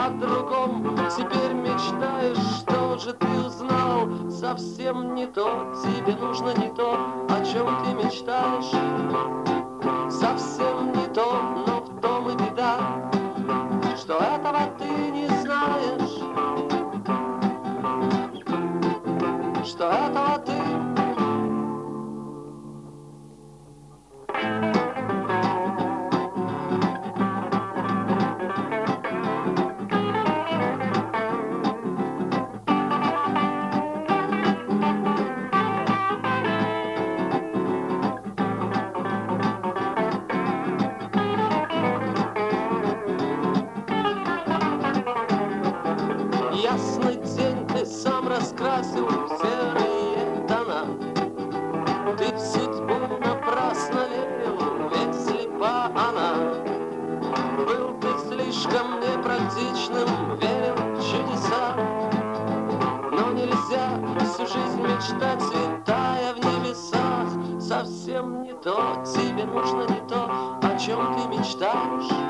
о другом теперь мечтаешь. Что же ты узнал? Совсем не то. Тебе нужно не то, о чем ты мечтаешь. Совсем не то, но в том и беда, что этого ты не знаешь, что этого ты. Ясный день ты сам раскрасил в серые тона. Ты в судьбу напрасно верил, ведь слепа она. Был ты слишком непрактичным, верил в чудеса. Но нельзя всю жизнь мечтать, витая в небесах. Совсем не то, тебе нужно не то, о чем ты мечтаешь.